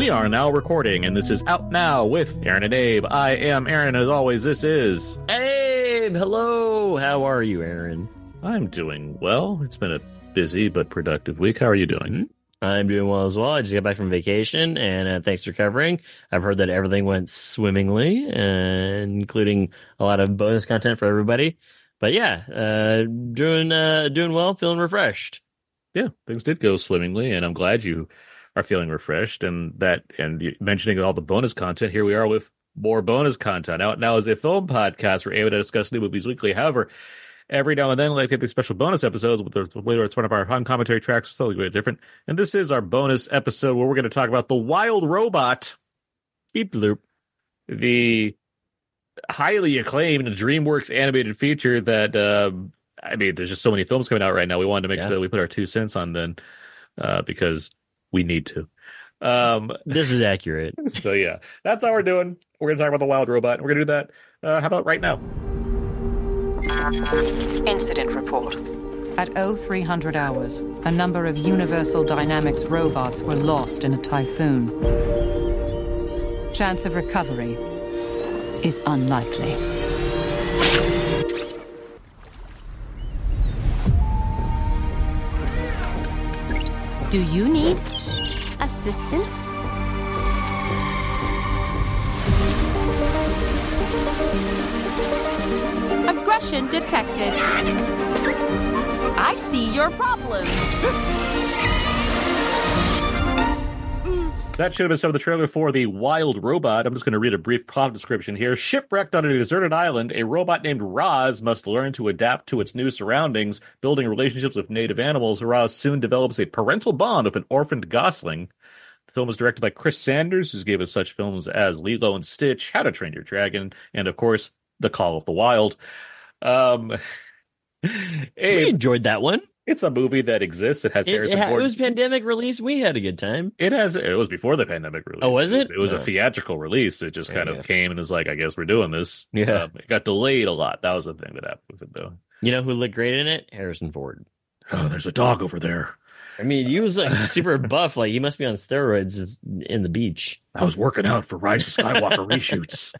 We are now recording, and this is Out Now with Aaron and Abe. I am Aaron, as always, this is... Abe! Hello! How are you, Aaron? I'm doing well. It's been a busy but productive week. How are you doing? I'm doing well as well. I just got back from vacation, and thanks for covering. I've heard that everything went swimmingly, including a lot of bonus content for everybody. But yeah, doing well, feeling refreshed. Yeah, things did go swimmingly, and I'm glad you are feeling refreshed. And mentioning all the bonus content, here we are with more bonus content. Out Now is a film podcast. We're able to discuss new movies weekly. However, every now and then, we get these special bonus episodes, whether it's one of our commentary tracks, it's totally different. And this is our bonus episode where we're going to talk about The Wild Robot. Beep loop. The highly acclaimed DreamWorks animated feature that, there's just so many films coming out right now. We wanted to make sure that we put our 2 cents on then, because we need to. This is accurate. So yeah, that's how we're doing. We're going to talk about The Wild Robot. We're going to do that. How about right now? Incident report. At 0300 hours, a number of Universal Dynamics robots were lost in a typhoon. Chance of recovery is unlikely. Do you need assistance? Aggression detected. I see your problem. That should have been some of the trailer for The Wild Robot. I'm just going to read a brief plot description here. Shipwrecked on a deserted island, a robot named Roz must learn to adapt to its new surroundings. Building relationships with native animals, Roz soon develops a parental bond with an orphaned gosling. The film is directed by Chris Sanders, who's gave us such films as Lilo and Stitch, How to Train Your Dragon, and, of course, The Call of the Wild. We enjoyed that one. It's a movie that exists. It has Harrison Ford. It was pandemic release. We had a good time. It was before the pandemic release. Oh, was it? It was a theatrical release. It just kind of came and was like, I guess we're doing this. Yeah. It got delayed a lot. That was the thing that happened with it, though. You know who looked great in it? Harrison Ford. Oh, there's a dog over there. I mean, he was like super buff. Like he must be on steroids in the beach. I was working out for Rise of Skywalker reshoots.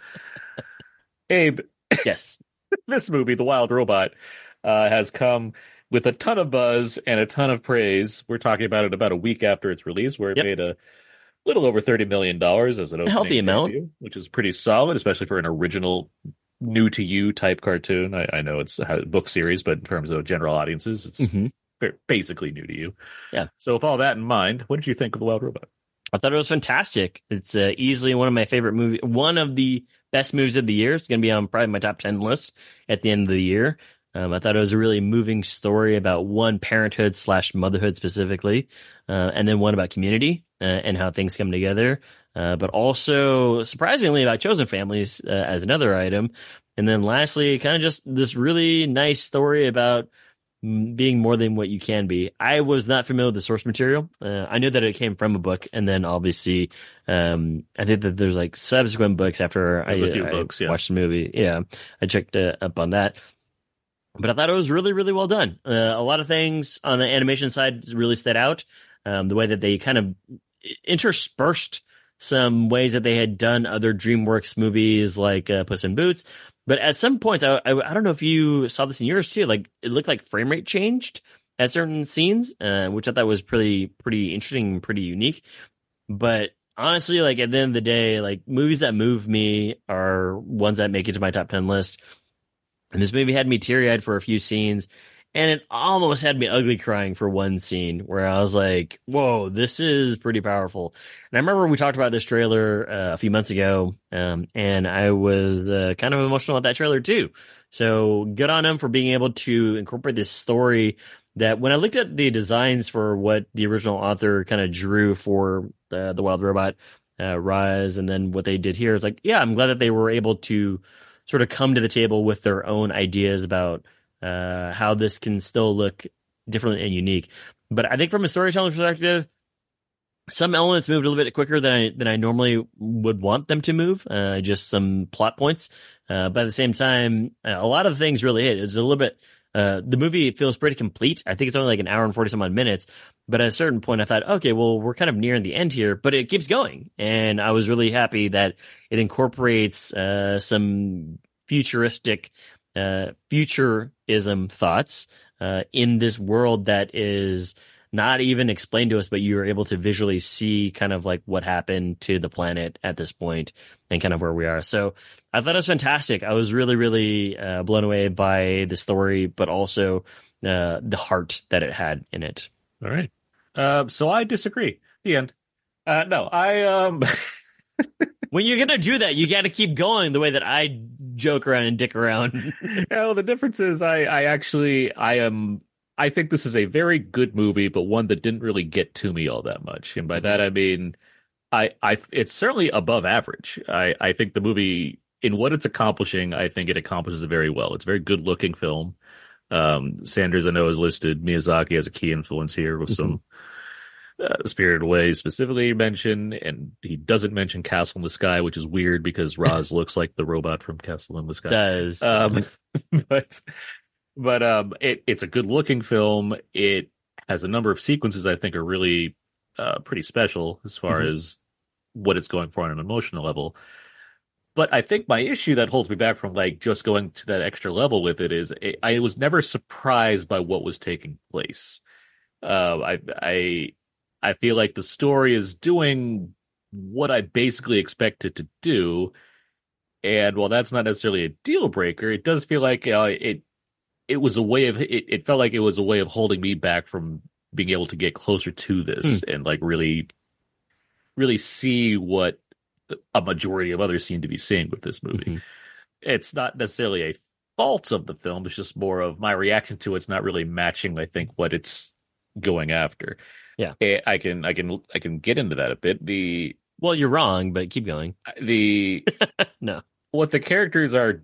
Abe. Yes. This movie, The Wild Robot, has come with a ton of buzz and a ton of praise. We're talking about it about a week after its release, where it made a little over $30 million as an opening healthy amount, debut, which is pretty solid, especially for an original new to you type cartoon. I know it's a book series, but in terms of general audiences, it's basically new to you. Yeah. So with all that in mind, what did you think of The Wild Robot? I thought it was fantastic. It's easily one of my favorite movies, one of the best movies of the year. It's going to be on probably my top 10 list at the end of the year. I thought it was a really moving story about one, parenthood / motherhood specifically, and then one about community and how things come together, but also surprisingly about chosen families as another item. And then lastly, kind of just this really nice story about being more than what you can be. I was not familiar with the source material. I knew that it came from a book, and then obviously I think that there's like subsequent books after I watched the movie. Yeah, I checked up on that. But I thought it was really, really well done. A lot of things on the animation side really stood out. The way that they kind of interspersed some ways that they had done other DreamWorks movies like Puss in Boots. But at some points, I don't know if you saw this in yours too. Like it looked like frame rate changed at certain scenes, which I thought was pretty interesting and pretty unique. But honestly, like at the end of the day, like movies that move me are ones that make it to my top 10 list. And this movie had me teary-eyed for a few scenes, and it almost had me ugly crying for one scene where I was like, whoa, this is pretty powerful. And I remember we talked about this trailer a few months ago, and I was kind of emotional at that trailer too. So good on them for being able to incorporate this story that when I looked at the designs for what the original author kind of drew for The Wild Robot, Rise, and then what they did here, it's like, yeah, I'm glad that they were able to sort of come to the table with their own ideas about how this can still look different and unique. But I think from a storytelling perspective, some elements moved a little bit quicker than I normally would want them to move, just some plot points. But at the same time, a lot of things really hit. It's a little bit The movie feels pretty complete. I think it's only like an hour and 40 some odd minutes. But at a certain point, I thought, okay, well, we're kind of nearing the end here, but it keeps going. And I was really happy that it incorporates some futuristic futurism thoughts in this world that is not even explained to us, but you are able to visually see kind of like what happened to the planet at this point and kind of where we are. So I thought it was fantastic. I was really, really blown away by the story, but also the heart that it had in it. All right. So I disagree. The end. No, I When you're gonna do that, you got to keep going the way that I joke around and dick around. well, the difference is I think this is a very good movie, but one that didn't really get to me all that much. And by that I mean it's certainly above average. I think the movie, in what it's accomplishing, I think it accomplishes it very well. It's a very good looking film. Sanders, I know, has listed Miyazaki as a key influence here with some Spirited Away specifically mentioned, and he doesn't mention Castle in the Sky, which is weird because Roz looks like the robot from Castle in the Sky. Does but it's a good looking film. It has a number of sequences I think are really pretty special as far as what it's going for on an emotional level. But I think my issue that holds me back from like just going to that extra level with it is I was never surprised by what was taking place. I feel like the story is doing what I basically expect it to do, and while that's not necessarily a deal breaker, it does feel like it was a way of it felt like it was a way of holding me back from being able to get closer to this and like really see what a majority of others seem to be seeing with this movie. It's not necessarily a fault of the film; it's just more of my reaction to it's not really matching, I think, what it's going after. Yeah, I can get into that a bit. Well, you're wrong, but keep going. No, what the characters are,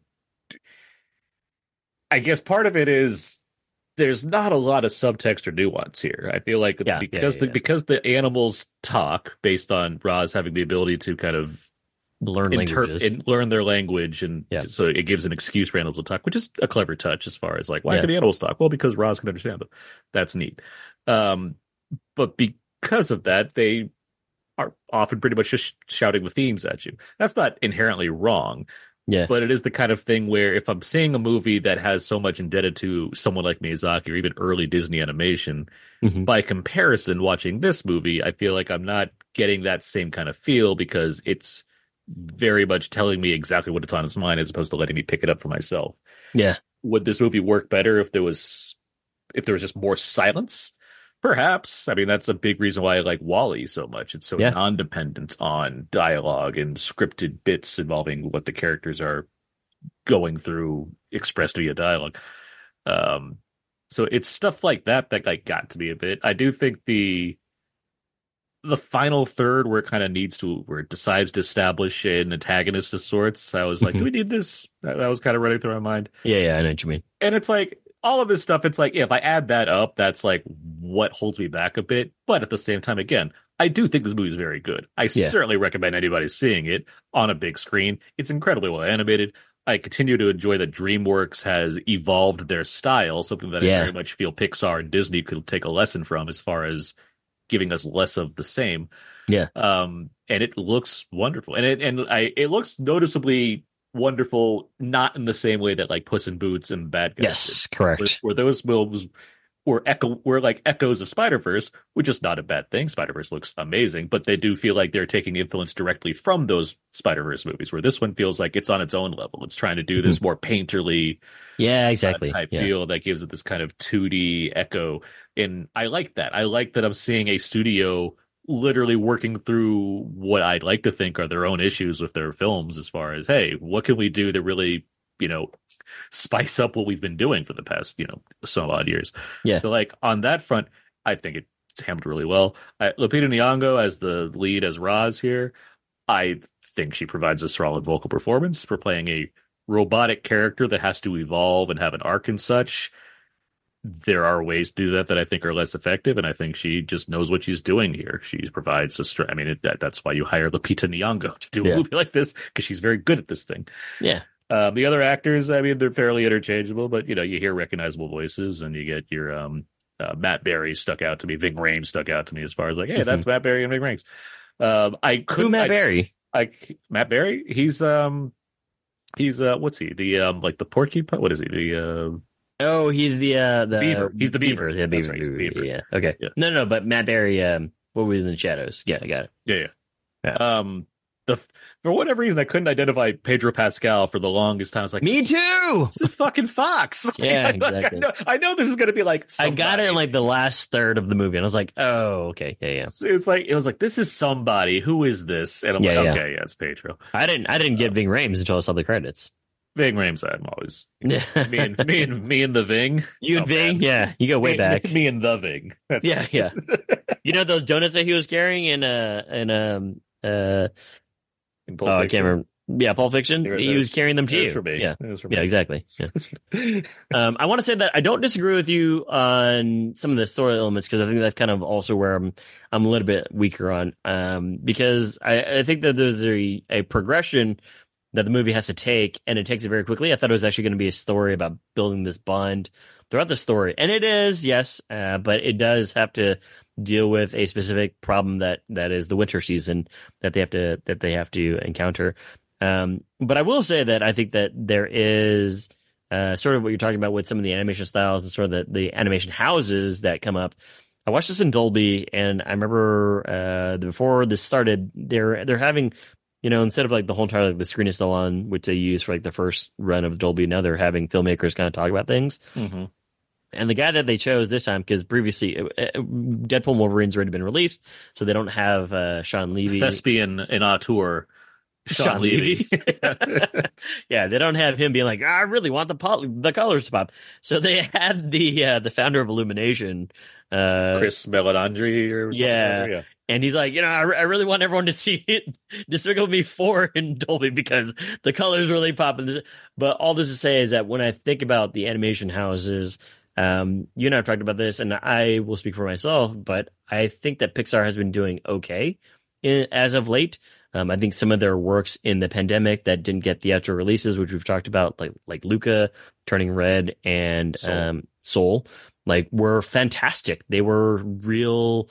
I guess part of it is there's not a lot of subtext or nuance here. I feel like because the animals talk based on Roz having the ability to kind of learn their language, and so it gives an excuse for animals to talk, which is a clever touch as far as like, why can the animals talk? Well, because Roz can understand them. That's neat. But because of that, they are often pretty much just shouting the themes at you. That's not inherently wrong. Yeah. But it is the kind of thing where if I'm seeing a movie that has so much indebted to someone like Miyazaki or even early Disney animation, by comparison, watching this movie, I feel like I'm not getting that same kind of feel because it's very much telling me exactly what it's on its mind as opposed to letting me pick it up for myself. Yeah. Would this movie work better if there was just more silence? Perhaps. I mean, that's a big reason why I like WALL-E so much. It's so non-dependent on dialogue and scripted bits involving what the characters are going through expressed via dialogue. So it's stuff like that like got to me a bit. I do think the final third where it decides to establish an antagonist of sorts, I was like, do we need this? That was kind of running through my mind. Yeah, I know what you mean. And it's like, all of this stuff, it's like, if I add that up, that's like what holds me back a bit. But at the same time, again, I do think this movie is very good. I certainly recommend anybody seeing it on a big screen. It's incredibly well animated. I continue to enjoy that DreamWorks has evolved their style, something that I very much feel Pixar and Disney could take a lesson from as far as giving us less of the same. Yeah. And it looks wonderful. And it looks noticeably wonderful, not in the same way that like Puss in Boots and Bad Guys. Yes, correct. Where those films were like echoes of Spider-Verse, which is not a bad thing. Spider-Verse looks amazing, but they do feel like they're taking influence directly from those Spider-Verse movies, where this one feels like it's on its own level. It's trying to do this more painterly type feel that gives it this kind of 2D echo. And I like that. I like that I'm seeing a studio literally working through what I'd like to think are their own issues with their films as far as, hey, what can we do to really, spice up what we've been doing for the past, so odd years. Yeah. So like on that front, I think it's handled really well. Lupita Nyong'o as the lead as Roz here, I think she provides a solid vocal performance for playing a robotic character that has to evolve and have an arc and such. There are ways to do that I think are less effective, and I think she just knows what she's doing here. She provides that's why you hire Lupita Nyong'o to do a movie like this, because she's very good at this thing. Yeah. The other actors, I mean, they're fairly interchangeable, but you hear recognizable voices, and you get your Matt Berry stuck out to me, Ving Rhames stuck out to me as far as like, hey, that's Matt Berry and Ving Rhames. I couldn't. Who Matt Berry? Matt Berry. He's what's he? The like the porcupine. What is he? The he's the beaver. He's the beaver. Yeah, That's beaver. right, he's the beaver. Yeah. Okay. Yeah. No, but Matt Berry. What were in the shadows? Yeah, I got it. Yeah. Yeah. For whatever reason, I couldn't identify Pedro Pascal for the longest time. I was like, Me too. this is fucking Fox. Yeah, Like, exactly. I know this is going to be like. I got it in like the last third of the movie, and I was like, "Oh, okay, yeah." It was like this is somebody. Who is this? And I'm Yeah, like, yeah. okay, yeah, it's Pedro. I didn't get Ving Rhames until I saw the credits. Ving Rhames. I'm always Yeah, me and the Ving. you and Oh, Ving, man. yeah, you go way Me- back. Me and the Ving. That's, Yeah. You know those donuts that he was carrying in in Pulp I Fiction. can't remember. Yeah, Pulp Fiction. They were- He was carrying them to It was you. for me. Yeah, It was for yeah, me. exactly. Yeah. I want to say that I don't disagree with you on some of the story elements because I think that's kind of also where I'm a little bit weaker on. Because I think that there's a progression that the movie has to take, and it takes it very quickly. I thought it was actually going to be a story about building this bond throughout the story, and it is, yes, but it does have to deal with a specific problem that is the winter season that they have to encounter. But I will say that I think that there is sort of what you're talking about with some of the animation styles and sort of the animation houses that come up. I watched this in Dolby, and I remember before this started, they're having, instead of like the whole entire like the screen is still on, which they use for like the first run of Dolby, now they're having filmmakers kind of talk about things. Mm-hmm. And the guy that they chose this time, because previously Deadpool and Wolverine's already been released, so they don't have Sean Levy. Thespian and auteur Sean Levy. Yeah, they don't have him being like, I really want the colors to pop. So they had the founder of Illumination, Chris Meledandri or something. Yeah. And he's like, I really want everyone to see it, Despicable Me 4 in Dolby because the colors really pop. But all this to say is that when I think about the animation houses, you and I have talked about this, and I will speak for myself, but I think that Pixar has been doing okay as of late. I think some of their works in the pandemic that didn't get theatrical releases, which we've talked about, like Luca, Turning Red, and Soul, like were fantastic. They were real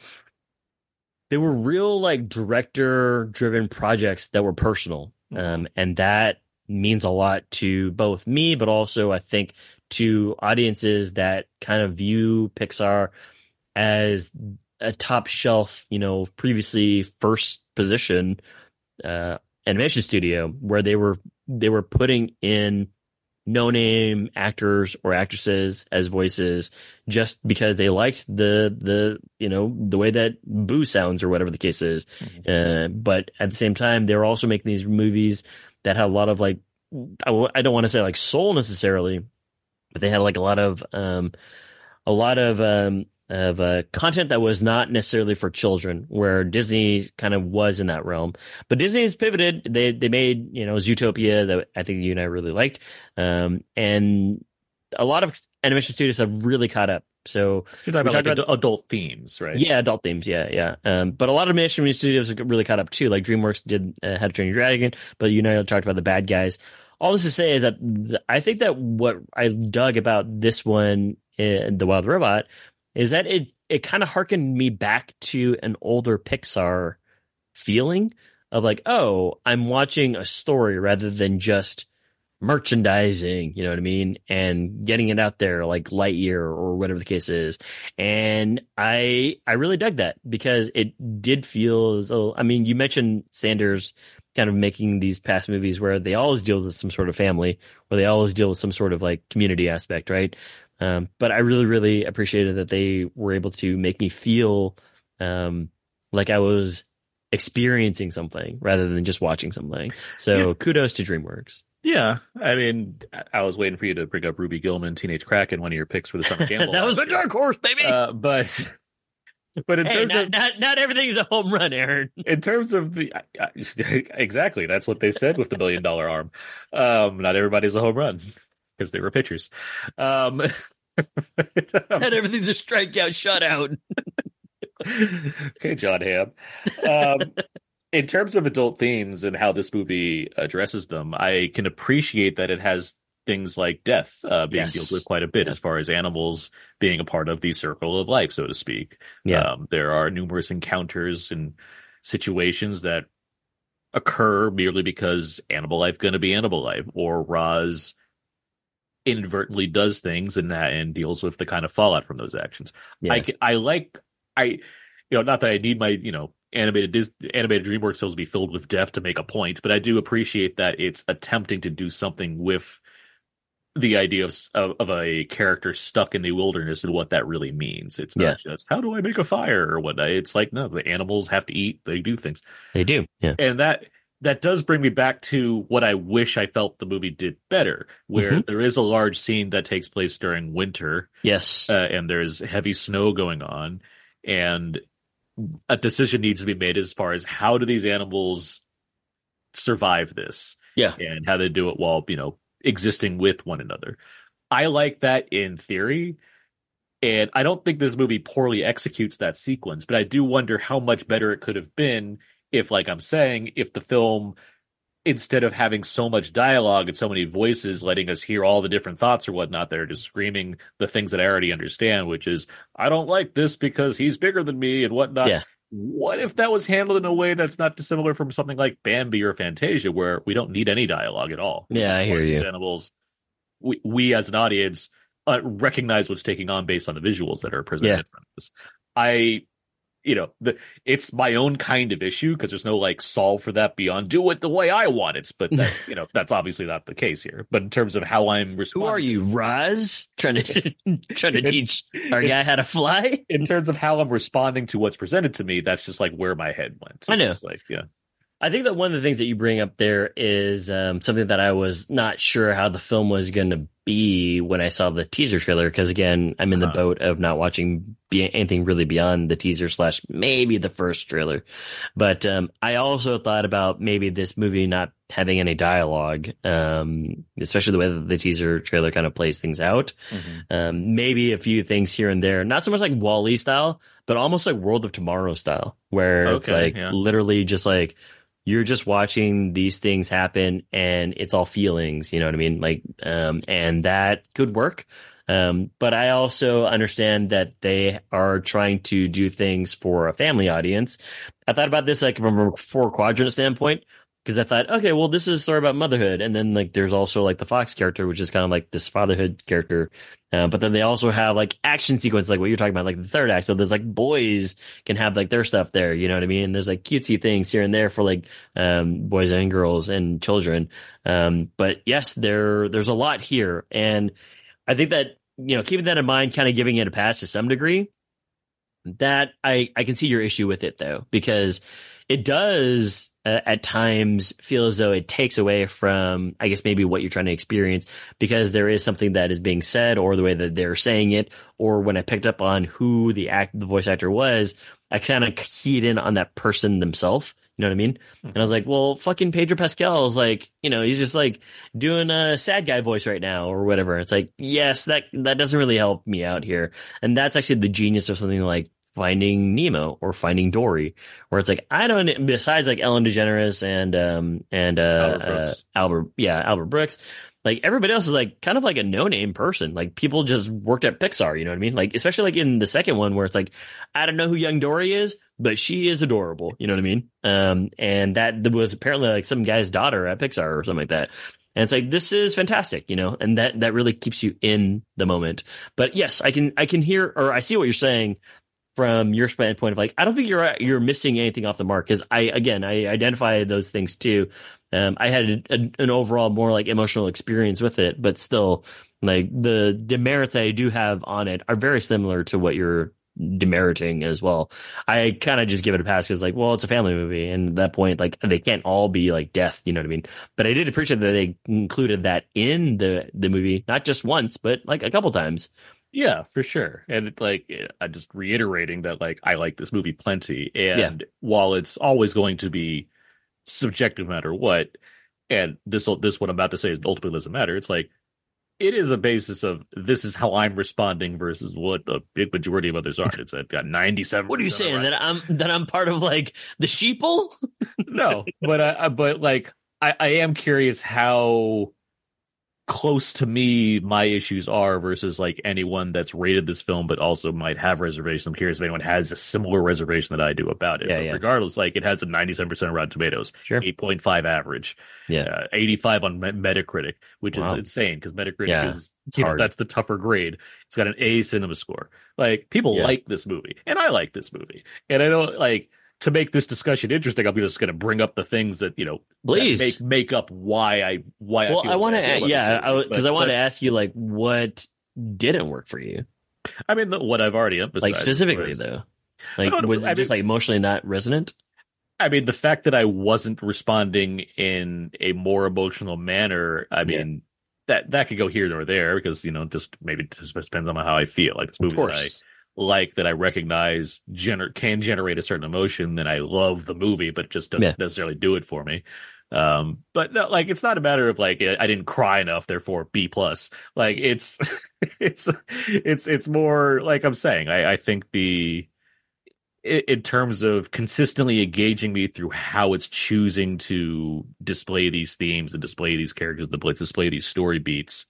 like director driven projects that were personal. And that means a lot to both me, but also I think to audiences that kind of view Pixar as a top shelf, previously first position animation studio where they were putting in no name actors or actresses as voices just because they liked the way that Boo sounds or whatever the case is. But at the same time, they were also making these movies that had a lot of like, I don't want to say like soul necessarily, but they had like a lot of content that was not necessarily for children, where Disney kind of was in that realm. But Disney has pivoted. They made, Zootopia that I think you and I really liked. And a lot of animation studios have really caught up. So you're talking about like adult themes, right? Yeah, adult themes. Yeah. But a lot of animation studios have really caught up too. Like DreamWorks did How to Train Your Dragon, but you and I talked about The Bad Guys. All this to say is that I think that what I dug about this one, The Wild Robot, is that it kind of harkened me back to an older Pixar feeling of like, oh, I'm watching a story rather than just merchandising, you know what I mean? And getting it out there like Lightyear or whatever the case is. And I really dug that because it did feel as though, I mean, you mentioned Sanders kind of making these past movies where they always deal with some sort of family, or they always deal with some sort of like community aspect, right? But I really, really appreciated that they were able to make me feel like I was experiencing something rather than just watching something. So kudos to DreamWorks. Yeah, I mean, I was waiting for you to bring up Ruby Gillman, Teenage Kraken, one of your picks for the Summer Gamble. That was my dark horse, baby. But in terms of not everything is a home run, Aaron. In terms of the exactly, that's what they said with the $1 billion arm. Not everybody's a home run because they were pitchers. Not everything's a strikeout, shutout. Okay, John Hamm. in terms of adult themes and how this movie addresses them, I can appreciate that it has things like death being dealt with quite a bit, as far as animals being a part of the circle of life, so to speak. There are numerous encounters and situations that occur merely because animal life going to be animal life, or Roz inadvertently does things and deals with the kind of fallout from those actions. Not that I need my animated DreamWorks films to be filled with death to make a point, but I do appreciate that it's attempting to do something with the idea of a character stuck in the wilderness and what that really means. It's not just, how do I make a fire or whatnot. It's like, no, the animals have to eat. They do things. They do. Yeah. And that does bring me back to what I wish I felt the movie did better, where there is a large scene that takes place during winter. Yes. And there's heavy snow going on, and a decision needs to be made as far as how do these animals survive this? Yeah. And how they do it while, existing with one another. I like that in theory, and I don't think this movie poorly executes that sequence, but I do wonder how much better it could have been if, like I'm saying, if the film, instead of having so much dialogue and so many voices letting us hear all the different thoughts or whatnot, they're just screaming the things that I already understand, which is, I don't like this because he's bigger than me and whatnot. Yeah. What if that was handled in a way that's not dissimilar from something like Bambi or Fantasia, where we don't need any dialogue at all? Yeah, I hear you. Animals, we as an audience recognize what's taking on based on the visuals that are presented from this. It's my own kind of issue because there's no solve for that beyond do it the way I want it. But that's that's obviously not the case here. But in terms of how I'm responding, who are you, Roz? Trying to teach our guy how to fly? In terms of how I'm responding to what's presented to me, that's just where my head went. It's I know. Just I think that one of the things that you bring up there is something that I was not sure how the film was going to be when I saw the teaser trailer. Because again, I'm in the boat of not watching anything really beyond the teaser / maybe the first trailer. But I also thought about maybe this movie not having any dialogue, especially the way that the teaser trailer kind of plays things out. Maybe a few things here and there, not so much like Wall-E style, but almost like World of Tomorrow style, where it's literally just you're just watching these things happen and it's all feelings, you know what I mean? And that could work. But I also understand that they are trying to do things for a family audience. I thought about this from a 4-quadrant standpoint, because I thought, okay, well, this is a story about motherhood. And then there's also the Fox character, which is kind of this fatherhood character. But then they also have action sequence, like what you're talking about, the third act. So there's boys can have their stuff there. You know what I mean? And there's cutesy things here and there for boys and girls and children. But yes, there's a lot here. And I think that, keeping that in mind, kind of giving it a pass to some degree, that I can see your issue with it though, because it does at times feel as though it takes away from, I guess, maybe what you're trying to experience, because there is something that is being said or the way that they're saying it. Or when I picked up on who the voice actor was, I kind of keyed in on that person themselves. You know what I mean? And I was like, well, fucking Pedro Pascal is he's just doing a sad guy voice right now or whatever. It's yes, that doesn't really help me out here. And that's actually the genius of something like Finding Nemo or Finding Dory, where it's I don't, besides Ellen DeGeneres and Albert Brooks, everybody else is kind of a no-name person. People just worked at Pixar, you know what I mean? Especially in the second one where it's I don't know who young Dory is, but she is adorable, you know what I mean? And that was apparently some guy's daughter at Pixar or something like that. And it's this is fantastic, and that really keeps you in the moment. But yes, I can hear, or I see what you're saying from your standpoint of I don't think you're missing anything off the mark, because I identify those things too. I had an overall more emotional experience with it, but still the demerits that I do have on it are very similar to what you're demeriting as well. I kind of just give it a pass because well, it's a family movie, and at that point they can't all be death, you know what I mean? But I did appreciate that they included that in the movie, not just once, but a couple times. Yeah, for sure. And it's I'm just reiterating that I like this movie plenty. And while it's always going to be subjective no matter what, and this what I'm about to say ultimately doesn't matter, it's it is a basis of this is how I'm responding versus what the big majority of others aren't. It's got 97. What are you saying, that I'm part of like the sheeple? No, but like I am curious how close to me my issues are versus like anyone that's rated this film but also might have reservations. I'm curious if anyone has a similar reservation that I do about it. But regardless, like it has a 97% Rotten Tomatoes, sure. 8.5 average, 85 on Metacritic, which is insane because Metacritic is that's the tougher grade. It's got an A cinema score. Like people like this movie, and I like this movie, and I don't like. To make this discussion interesting, I'm just going to bring up the things that please make up why I. Well, I want to, because I want to ask you like what didn't work for you. I mean, what I've already emphasized, like specifically though, like was it just like emotionally not resonant? I mean, the fact that I wasn't responding in a more emotional manner. I mean, that could go here or there because just depends on how I feel. Like this movie that I recognize can generate a certain emotion, then I love the movie, but it just doesn't necessarily do it for me. But no, like it's not a matter of like I didn't cry enough, therefore B+. Like it's it's more like I'm saying. I think in terms of consistently engaging me through how it's choosing to display these themes and display these characters, display these story beats,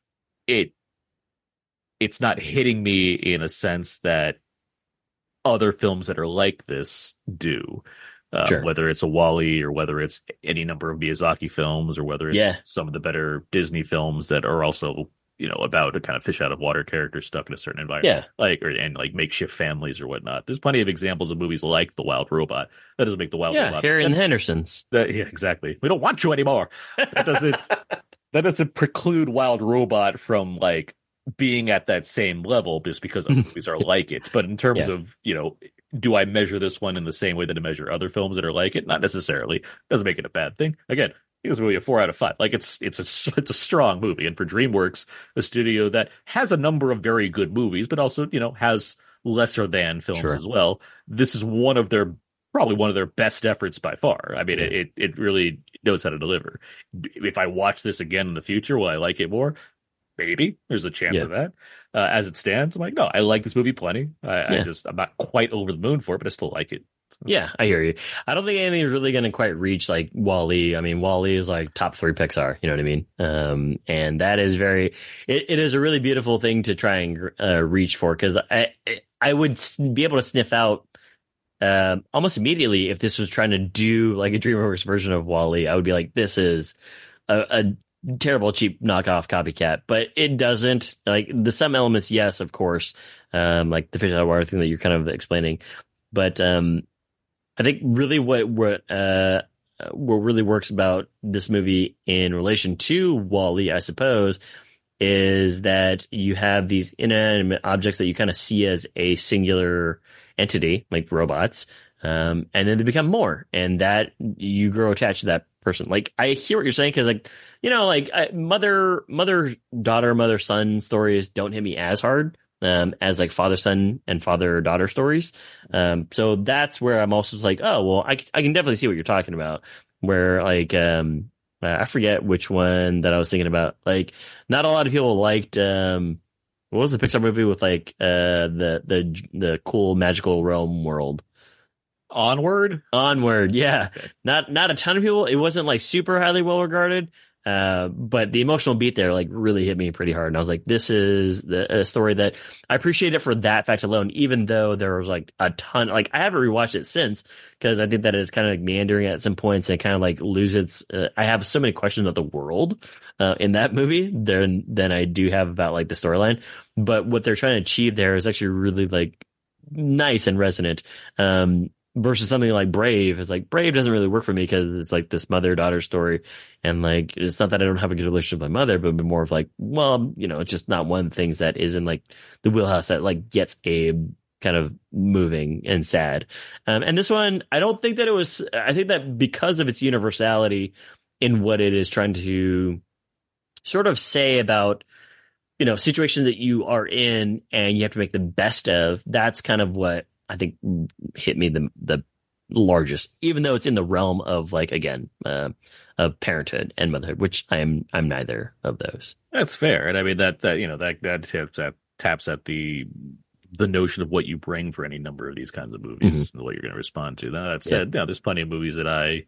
it's not hitting me in a sense that other films that are like this do. Whether it's a WALL-E or whether it's any number of Miyazaki films or whether it's some of the better Disney films that are also, about a kind of fish out of water character stuck in a certain environment. And makeshift families or whatnot. There's plenty of examples of movies like The Wild Robot. That doesn't make The Wild Robot. Harry and the Hendersons. Exactly. We don't want you anymore. That doesn't preclude Wild Robot from like being at that same level just because other movies are like it. But in terms of, do I measure this one in the same way that I measure other films that are like it? Not necessarily. Doesn't make it a bad thing. Again, this movie a 4 out of 5. Like it's a strong movie. And for DreamWorks, a studio that has a number of very good movies, but also, has lesser than films as well. This is probably one of their best efforts by far. I mean, it really knows how to deliver. If I watch this again in the future, will I like it more? Maybe there's a chance of that. As it stands, I'm like, no, I like this movie plenty. I'm not quite over the moon for it, but I still like it. So. Yeah, I hear you. I don't think anything is really going to quite reach like WALL-E. I mean, WALL-E is like top 3 Pixar. You know what I mean? And that is it is a really beautiful thing to try and reach for because I would be able to sniff out almost immediately if this was trying to do like a DreamWorks version of WALL-E. I would be like, this is a terrible cheap knockoff copycat, but it doesn't like some elements. Yes, of course. Like the fish out of water thing that you're kind of explaining, but I think really what really works about this movie in relation to WALL-E, I suppose, is that you have these inanimate objects that you kind of see as a singular entity, like robots, and then they become more, and that you grow attached to that person. Like I hear what you're saying because like. Mother daughter, mother son stories don't hit me as hard as like father son and father daughter stories. So that's where I'm also just like, oh well, I can definitely see what you're talking about. Where like I forget which one that I was thinking about. Like not a lot of people liked what was the Pixar movie with like the cool magical realm world. Onward, yeah. Okay. Not a ton of people. It wasn't like super highly well regarded. But the emotional beat there like really hit me pretty hard. And I was like, this is a story that I appreciate it for that fact alone, even though there was like a ton, like I haven't rewatched it since because I think that it's kind of like meandering at some points and kind of like loses its, I have so many questions about the world in that movie than I do have about like the storyline. But what they're trying to achieve there is actually really like nice and resonant. Versus something like Brave. It's like Brave doesn't really work for me because it's like this mother-daughter story. And like, it's not that I don't have a good relationship with my mother, but more of like, well, it's just not one of the things that is in like the wheelhouse that like gets Abe kind of moving and sad. And this one, I don't think that it was, I think that because of its universality in what it is trying to sort of say about, situations that you are in and you have to make the best of, that's kind of what I think hit me the largest, even though it's in the realm of like, again, of parenthood and motherhood, which I'm neither of those. That's fair, and I mean that taps at the notion of what you bring for any number of these kinds of movies and what you're going to respond to. Now, that said, there's plenty of movies that I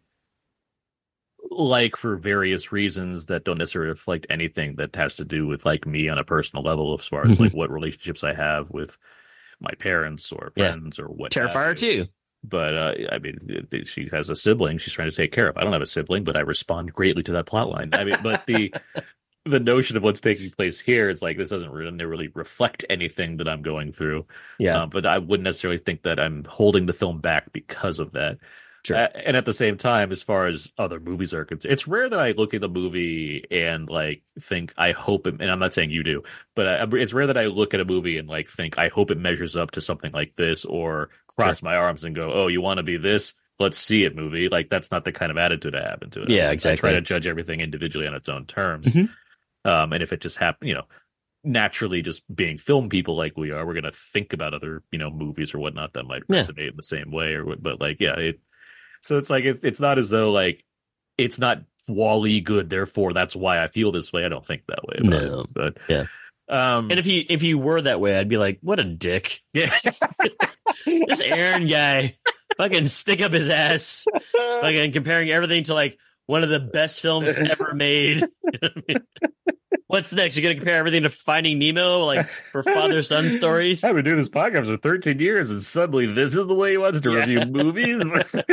like for various reasons that don't necessarily reflect anything that has to do with like me on a personal level, as far as like what relationships I have with my parents or friends or what. Terrifier 2. But I mean, she has a sibling she's trying to take care of. I don't have a sibling, but I respond greatly to that plot line. I mean, but the notion of what's taking place here, it's like this doesn't really reflect anything that I'm going through. Yeah. But I wouldn't necessarily think that I'm holding the film back because of that. Sure. And at the same time, as far as other movies are concerned, it's rare that I look at the movie and like think, I hope it, and I'm not saying you do, but it's rare that I look at a movie and like think, I hope it measures up to something like this, or cross my arms and go, oh, you want to be this? Let's see it, movie. Like, that's not the kind of attitude I have into it. Yeah, exactly. I try to judge everything individually on its own terms. And if it just happens, naturally, just being film people like we are, we're going to think about other, movies or whatnot that might resonate in the same way. But like, so it's like, it's not as though like, it's not Wall-E good, therefore that's why I feel this way. I don't think that way. No. But yeah. And if he were that way, I'd be like, what a dick. Yeah. This Aaron guy fucking stick up his ass. Fucking comparing everything to like one of the best films ever made. What's next? You're going to compare everything to Finding Nemo, like for father-son stories? I've been doing this podcast for 13 years, and suddenly this is the way he wants to review movies?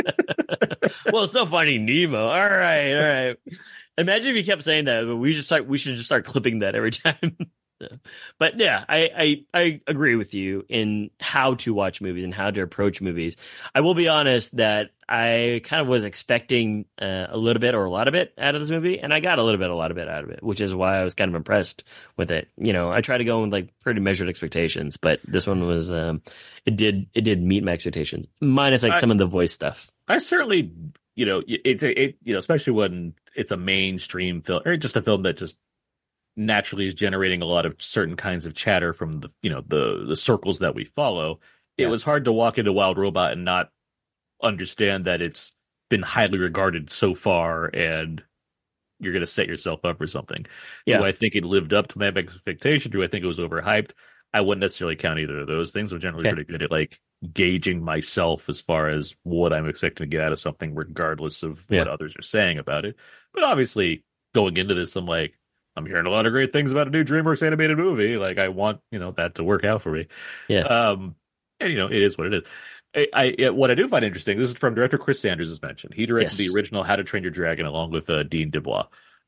Well, it's not Finding Nemo. All right. Imagine if he kept saying that, but we should just start clipping that every time. But yeah, I agree with you in how to watch movies and how to approach movies. I will be honest that I kind of was expecting a little bit or a lot of it out of this movie, and I got a lot of it out of it, which is why I was kind of impressed with it. I try to go with like pretty measured expectations, but this one was it did meet my expectations, minus like some of the voice stuff. I certainly, especially when it's a mainstream film or just a film that just naturally is generating a lot of certain kinds of chatter from the circles that we follow. It was hard to walk into Wild Robot and not understand that it's been highly regarded so far and you're going to set yourself up for something. Do I think it lived up to my expectation? Do I think it was overhyped? I wouldn't necessarily count either of those things. I'm generally pretty good at like gauging myself as far as what I'm expecting to get out of something, regardless of what others are saying about it. But obviously going into this, I'm like, I'm hearing a lot of great things about a new DreamWorks animated movie. Like, I want, that to work out for me. Yeah. And, it is what it is. What I do find interesting, this is from director Chris Sanders, as mentioned. He directed the original How to Train Your Dragon along with Dean Dubois.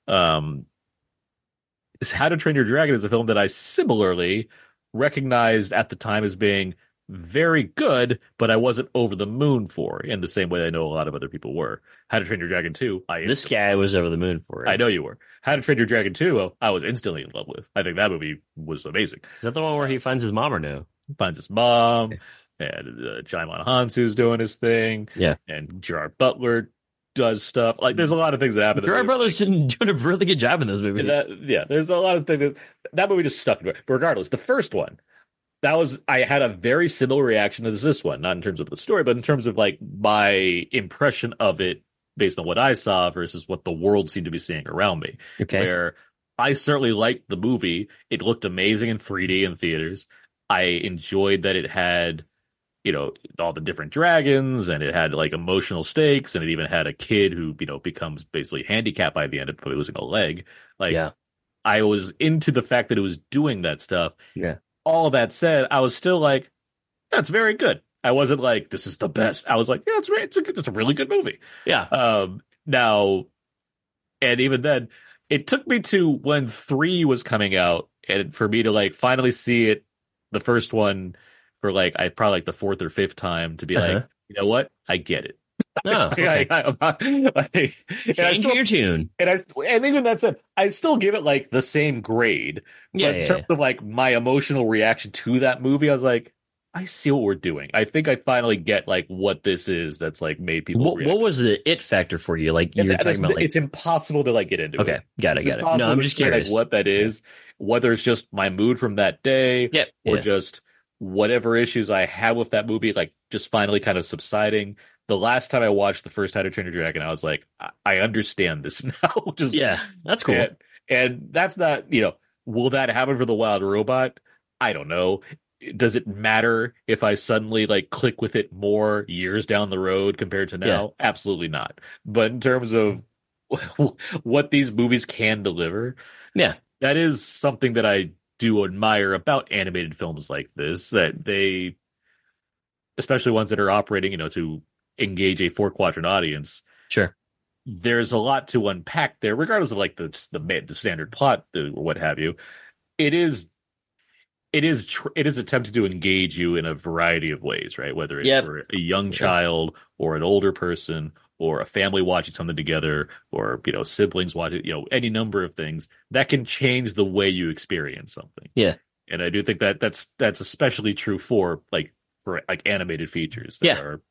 This How to Train Your Dragon is a film that I similarly recognized at the time as being very good, but I wasn't over the moon for, in the same way I know a lot of other people were. How to Train Your Dragon 2, this guy was over the moon for it. I know you were. How to Train Your Dragon 2, I was instantly in love with. I think that movie was amazing. Is that the one where he finds his mom or no? He finds his mom, and Jaimon Hansu's doing his thing, and Gerard Butler does stuff. Like, there's a lot of things that happen. Gerard Butler's doing a really good job in those movies. There's a lot of things. That movie just stuck to it. But regardless, the first one, I had a very similar reaction to this one, not in terms of the story, but in terms of like my impression of it based on what I saw versus what the world seemed to be seeing around me. Okay. Where I certainly liked the movie. It looked amazing in 3D in theaters. I enjoyed that it had, all the different dragons, and it had like emotional stakes, and it even had a kid who, becomes basically handicapped by the end of losing a leg. Like, I was into the fact that it was doing that stuff. Yeah. All of that said, I was still like, that's very good. I wasn't like, this is the best. I was like, yeah, it's a really good movie. Yeah. Now, and even then, it took me to when 3 was coming out, and for me to like finally see it, the first one, for like probably like the 4th or 5th time, to be like, you know what, I get it. Oh, okay. Change your tune. And even that said, I still give it like the same grade. But in terms of like my emotional reaction to that movie, I was like, I see what we're doing. I think I finally get like what this is that's like made people. What was the it factor for you? Like you're talking about, like, it's impossible to like get into. Okay, got it. No, I'm just curious what that is. Whether it's just my mood from that day, or just whatever issues I had with that movie, like just finally kind of subsiding. the last time I watched the first How to Train Your Dragon, I was like, I understand this now. Just Yeah, that's cool. and that's not, will that happen for the Wild Robot? I don't know. Does it matter if I suddenly like click with it more years down the road compared to now? Yeah. Absolutely not. But in terms of what these movies can deliver, Yeah. that is something that I do admire about animated films like this, that they, especially ones that are operating, to engage a 4-quadrant audience. Sure. There's a lot to unpack there, regardless of like the standard plot or what have you. It is attempted to engage you in a variety of ways, right? Whether it's for a young child or an older person or a family watching something together or, siblings watching, any number of things that can change the way you experience something. Yeah. And I do think that that's especially true for animated features that are,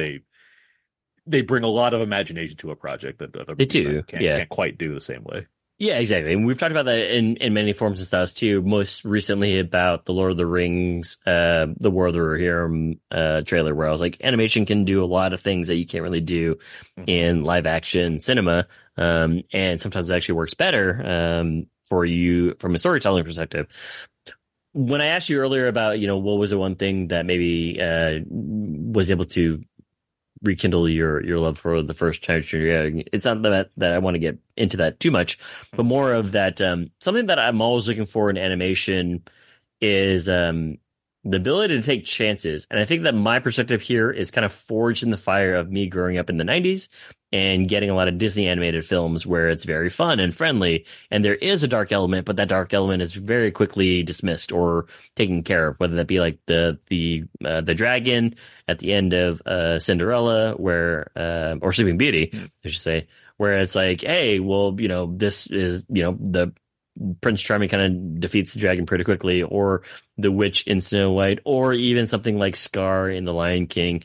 they bring a lot of imagination to a project that other movies can't quite do the same way. Yeah, exactly. And we've talked about that in many forms and styles too. Most recently about the Lord of the Rings, the War of the Rohirrim trailer, where I was like, animation can do a lot of things that you can't really do in live action cinema. And sometimes it actually works better for you from a storytelling perspective. When I asked you earlier about, what was the one thing that maybe was able to rekindle your love for the first time, it's not that I want to get into that too much, but more of that something that I'm always looking for in animation is the ability to take chances. And I think that my perspective here is kind of forged in the fire of me growing up in the 90s and getting a lot of Disney animated films where it's very fun and friendly, and there is a dark element, but that dark element is very quickly dismissed or taken care of, whether that be like the dragon at the end of Cinderella, where or Sleeping Beauty, I should say, where it's like, hey, well, this is, the Prince Charming kind of defeats the dragon pretty quickly, or the witch in Snow White, or even something like Scar in The Lion King.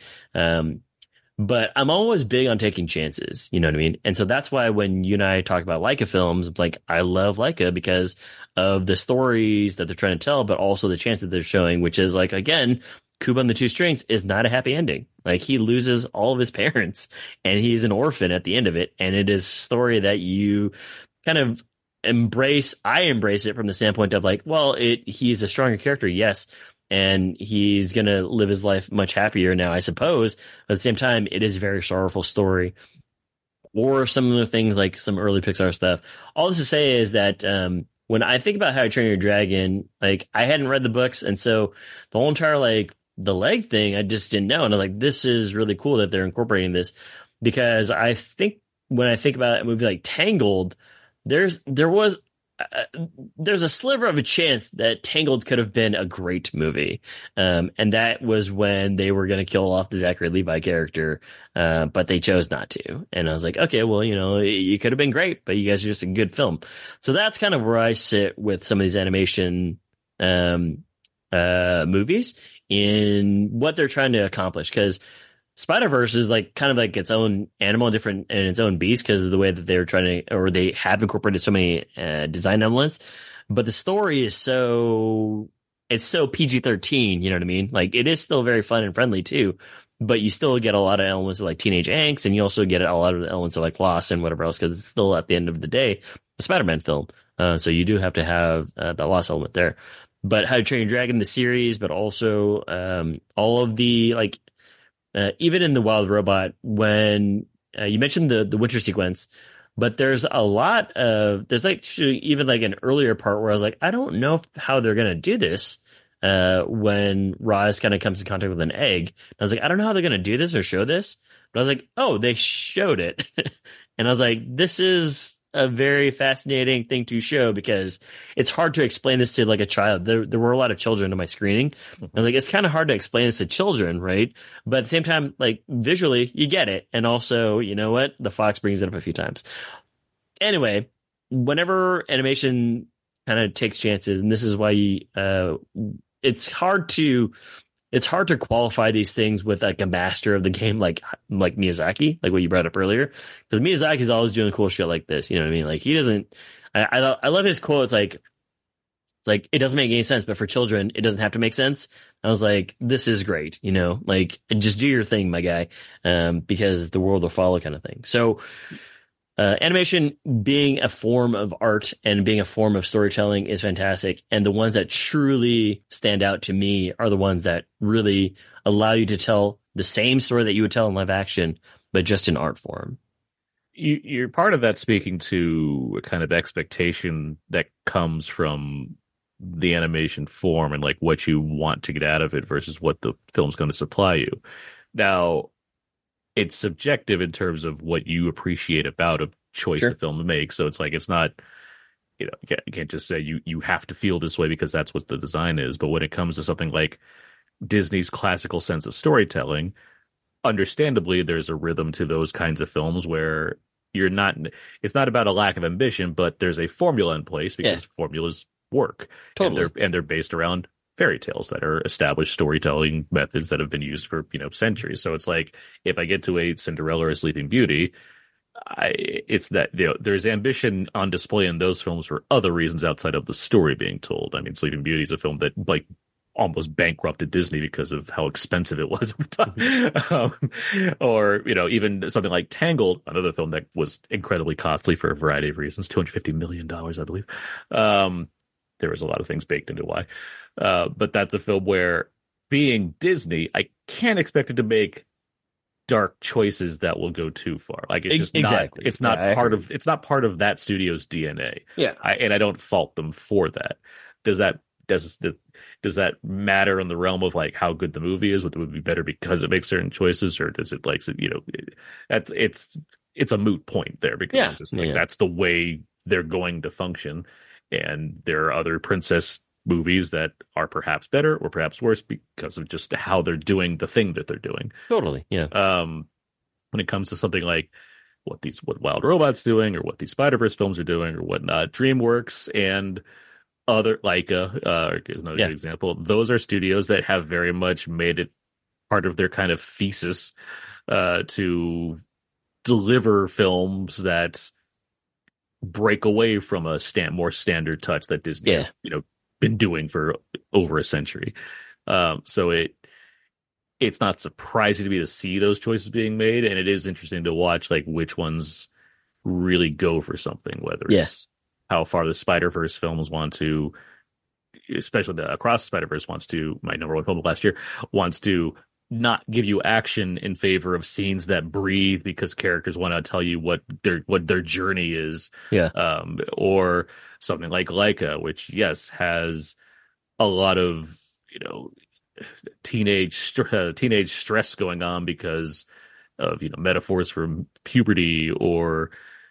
But I'm always big on taking chances, you know what I mean? And so that's why when you and I talk about Laika films, like, I love Laika because of the stories that they're trying to tell, but also the chance that they're showing, which is like, again, Kubo and the Two Strings is not a happy ending. Like, he loses all of his parents and he's an orphan at the end of it. And it is a story that you kind of embrace. I embrace it from the standpoint of like, well, he's a stronger character, yes, and he's going to live his life much happier now, I suppose. But at the same time, it is a very sorrowful story. Or some of the things like some early Pixar stuff. All this to say is that when I think about How to Train Your Dragon, like, I hadn't read the books, and so the whole entire like the leg thing, I just didn't know. And I was like, this is really cool that they're incorporating this, because I think when I think about a movie like Tangled, there's a sliver of a chance that Tangled could have been a great movie. And that was when they were going to kill off the Zachary Levi character, but they chose not to. And I was like, okay, well, you could have been great, but you guys are just a good film. So that's kind of where I sit with some of these animation movies in what they're trying to accomplish. Because Spider-Verse is like kind of like its own animal, different and its own beast, because of the way that they're trying to, or they have incorporated so many design elements. But the story is so PG-13, you know what I mean? Like, it is still very fun and friendly too, but you still get a lot of elements of like teenage angst, and you also get a lot of the elements of like loss and whatever else, because it's still at the end of the day a Spider-Man film. So you do have to have the loss element there. But How to Train Your Dragon, the series, but also all of the like. Even in The Wild Robot, when you mentioned the winter sequence, but there's actually even like an earlier part where I was like, I don't know how they're going to do this when Roz kind of comes in contact with an egg. I was like, I don't know how they're going to do this or show this. But I was like, oh, they showed it. And I was like, this is a very fascinating thing to show, because it's hard to explain this to like a child. There were a lot of children in my screening. I was like, it's kind of hard to explain this to children, right? But at the same time, like, visually, you get it. And also, you know what? The Fox brings it up a few times. Anyway, whenever animation kind of takes chances, and this is why it's hard to qualify these things with like a master of the game, like Miyazaki, like what you brought up earlier, because Miyazaki's always doing cool shit like this. You know what I mean? Like, he doesn't. I love his quotes. Like, It's like, it doesn't make any sense, but for children, it doesn't have to make sense. I was like, this is great, like, just do your thing, my guy, because the world will follow kind of thing. So, animation being a form of art and being a form of storytelling is fantastic. And the ones that truly stand out to me are the ones that really allow you to tell the same story that you would tell in live action, but just in art form. You're part of that speaking to a kind of expectation that comes from the animation form and like what you want to get out of it versus what the film's going to supply you. Now, it's subjective in terms of what you appreciate about a choice Sure. the film to make. So it's like, it's not, you can't just say you have to feel this way because that's what the design is. But when it comes to something like Disney's classical sense of storytelling, understandably, there's a rhythm to those kinds of films where it's not about a lack of ambition, but there's a formula in place because formulas work. Totally. And they're based around fairy tales that are established storytelling methods that have been used for centuries. So it's like, if I get to a Cinderella or a Sleeping Beauty, it's that there's ambition on display in those films for other reasons outside of the story being told. I mean, Sleeping Beauty is a film that like almost bankrupted Disney because of how expensive it was at the time. Or even something like Tangled, another film that was incredibly costly for a variety of reasons, $250 million, I believe. There was a lot of things baked into why. But that's a film where, being Disney, I can't expect it to make dark choices that will go too far. Like, it's just exactly. It's not part of that studio's DNA. Yeah. And I don't fault them for that. Does that matter in the realm of like how good the movie is? Would the movie be better because it makes certain choices, or does it like it's a moot point there because it's just like that's the way they're going to function. And there are other princess movies that are perhaps better or perhaps worse because of just how they're doing the thing that they're doing. Totally. Yeah. When it comes to something like what Wild Robot's doing or what these Spider-Verse films are doing or whatnot, DreamWorks and other Laika is another good example. Those are studios that have very much made it part of their kind of thesis to deliver films that break away from a more standard touch that Disney has been doing for over a century. So it's not surprising to me to see those choices being made, and it is interesting to watch like which ones really go for something, whether it's how far the Spider-Verse films want to, especially the Across the Spider-Verse wants to, my number one film of last year, wants to not give you action in favor of scenes that breathe because characters want to tell you what their journey is. Or something like Laika, which has a lot of teenage stress going on because of metaphors from puberty or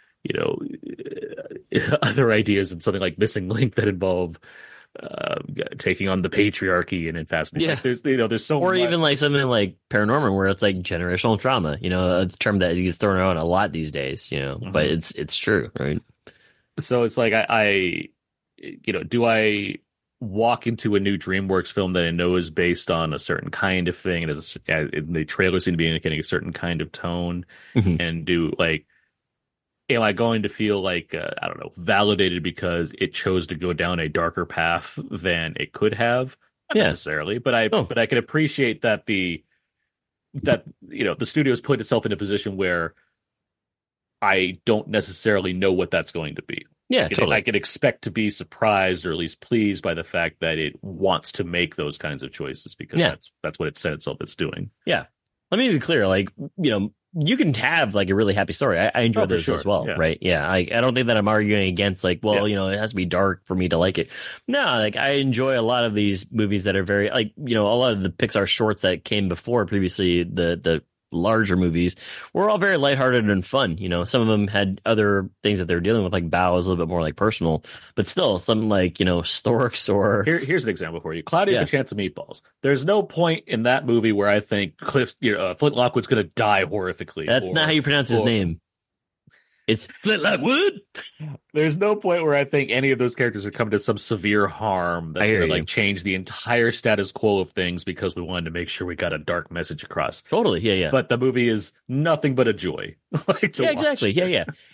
other ideas in something like Missing Link that involve taking on the patriarchy and in Fast and Furious. There's so or much. Even like something like Paranorman where it's like generational trauma, a term that gets thrown around a lot these days, but it's true, right? So it's like I do I walk into a new DreamWorks film that I know is based on a certain kind of thing and the trailers seem to be indicating a certain kind of tone, and am I going to feel like validated because it chose to go down a darker path than it could have? Not necessarily, but I can appreciate that the studio's put itself in a position where I don't necessarily know what that's going to be. Totally. I can expect to be surprised or at least pleased by the fact that it wants to make those kinds of choices because that's what it said itself it's doing. Yeah. Let me be clear. You can have a really happy story. I enjoy those as well, right? Yeah. I don't think that I'm arguing against it has to be dark for me to like it. No, I enjoy a lot of these movies that are very a lot of the Pixar shorts that came before previously, the larger movies were all very lighthearted and fun. Some of them had other things that they're dealing with, like Bao is a little bit more personal, but still something like, Storks or... Here's an example for you. Cloudy with a Chance of Meatballs. There's no point in that movie where I think Flint Lockwood's going to die horrifically. That's not how you pronounce his name. It's Flint Lockwood. There's no point where I think any of those characters have come to some severe harm that's going to change the entire status quo of things because we wanted to make sure we got a dark message across. Totally, yeah. But the movie is nothing but a joy. Exactly, yeah.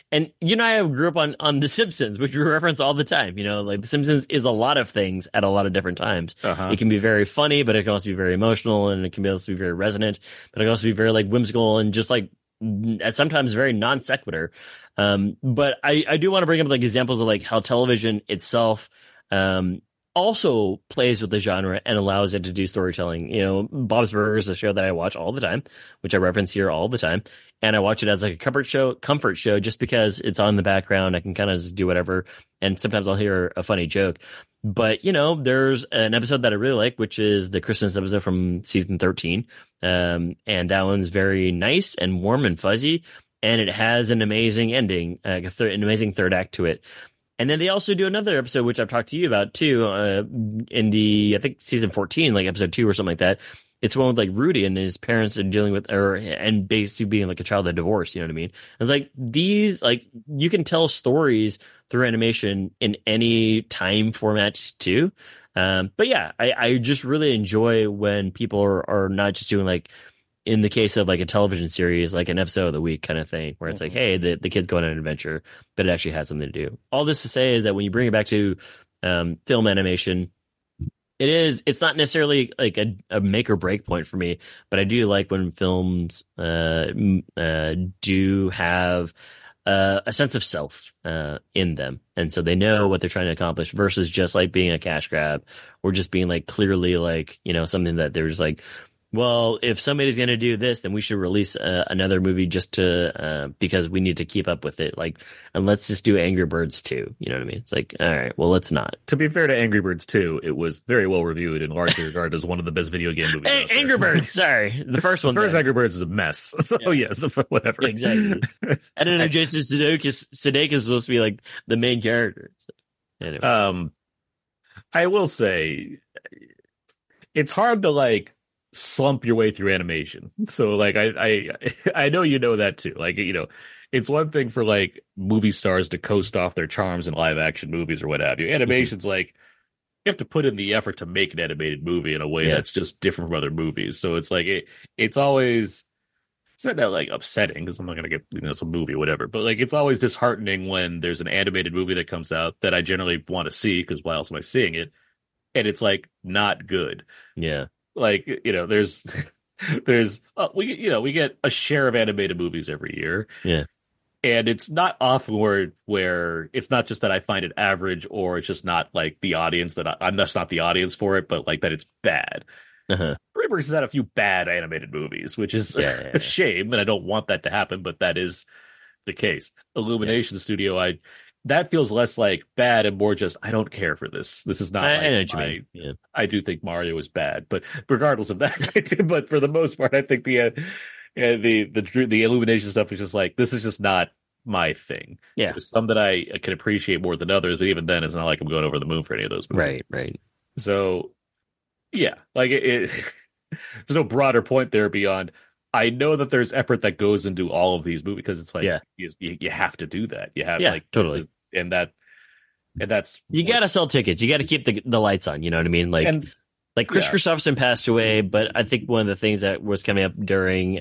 And you and I grew up on The Simpsons, which we reference all the time. You know, like The Simpsons is a lot of things at a lot of different times. Uh-huh. It can be very funny, but it can also be very emotional, and it can also be very resonant, but it can also be very like whimsical and just like sometimes very non sequitur. But I do want to bring up like examples of like how television itself also plays with the genre and allows it to do storytelling. You know, Bob's Burgers is a show that I watch all the time, which I reference here all the time. And I watch it as like a comfort show, just because it's on the background. I can kind of do whatever. And sometimes I'll hear a funny joke. But, you know, there's an episode that I really like, which is the Christmas episode from season 13. And that one's very nice and warm and fuzzy. And it has an amazing ending, an amazing third act to it. And then they also do another episode, which I've talked to you about too, in I think season 14, like episode 2 or something like that. It's one with like Rudy and his parents are dealing with, and basically being like a child that divorced. You know what I mean? It's like these, like you can tell stories through animation in any time format too. But yeah, I just really enjoy when people are not just doing like, in the case of like a television series, like an episode of the week kind of thing, where it's like, hey, the kid's going on an adventure, but it actually has something to do. All this to say is that when you bring it back to film animation, it's not necessarily like a make or break point for me, but I do like when films do have a sense of self in them. And so they know what they're trying to accomplish versus just like being a cash grab or just being like clearly like, you know, something that they're just like, well, if somebody's going to do this, then we should release another movie just to because we need to keep up with it. Like, and let's just do Angry Birds 2. You know what I mean? It's like, all right, well, let's not. To be fair to Angry Birds 2, it was very well reviewed and largely regarded as one of the best video game movies. Angry Birds, sorry. The first one. The first Angry Birds is a mess. So, yes, whatever. Exactly. I don't know, Jason Sudeikis is supposed to be like the main character. So, anyway. I will say, it's hard to like slump your way through animation. So like I know you know that too. Like, you know, it's one thing for like movie stars to coast off their charms in live action movies or what have you. Animation's like you have to put in the effort to make an animated movie in a way that's just different from other movies. So it's like it's always, it's not that like upsetting because I'm not gonna get, you know, some movie or whatever, but like it's always disheartening when there's an animated movie that comes out that I generally want to see because why else am I seeing it? And it's like not good. Yeah. Like, you know, we get a share of animated movies every year. Yeah. And it's not often where it's not just that I find it average or it's just not like the audience I'm just not the audience for it, but like that it's bad. DreamWorks has had a few bad animated movies, which is a shame. And I don't want that to happen, but that is the case. Illumination Studio, that feels less like bad and more just, I don't care for this. This is not. I know what you mean. Yeah. I do think Mario is bad, but regardless of that, I do. But for the most part, I think the Illumination stuff is just like, this is just not my thing. Yeah. There's some that I can appreciate more than others, but even then, it's not like I'm going over the moon for any of those movies. Right. So, yeah, like there's no broader point there beyond. I know that there's effort that goes into all of these movies because it's like you have to do that. You have totally, and that's you got to sell tickets. You got to keep the lights on. You know what I mean? Like Chris Christopherson passed away, but I think one of the things that was coming up during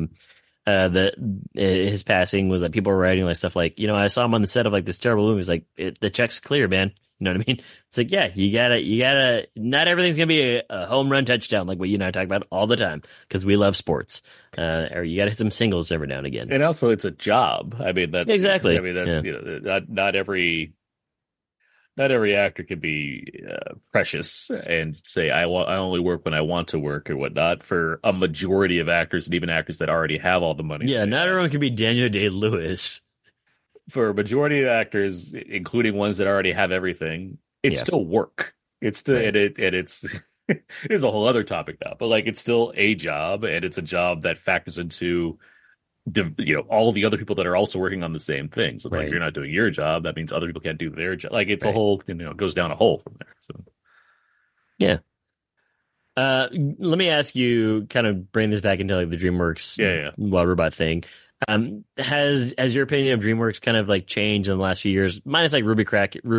his passing was that people were writing like stuff like, you know, I saw him on the set of like this terrible movie. It's like the check's clear, man. You know what I mean? It's like, yeah, you gotta, not everything's going to be a home run touchdown like what you and I talk about all the time because we love sports. Or you got to hit some singles every now and again. And also it's a job. I mean, that's exactly. I mean, that's, you know, not every actor can be precious and say, I only work when I want to work or whatnot for a majority of actors and even actors that already have all the money. Yeah. Not everyone can be Daniel Day-Lewis. For a majority of actors, including ones that already have everything, it's still work. It's still, and it's it's a whole other topic now. But like, it's still a job, and it's a job that factors into all the other people that are also working on the same thing. So it's like you're not doing your job, that means other people can't do their job. Like it's a whole, it goes down a hole from there. So yeah. Let me ask you, kind of bring this back into like the DreamWorks Wild Robot thing. Has your opinion of DreamWorks kind of like changed in the last few years? Minus like Ruby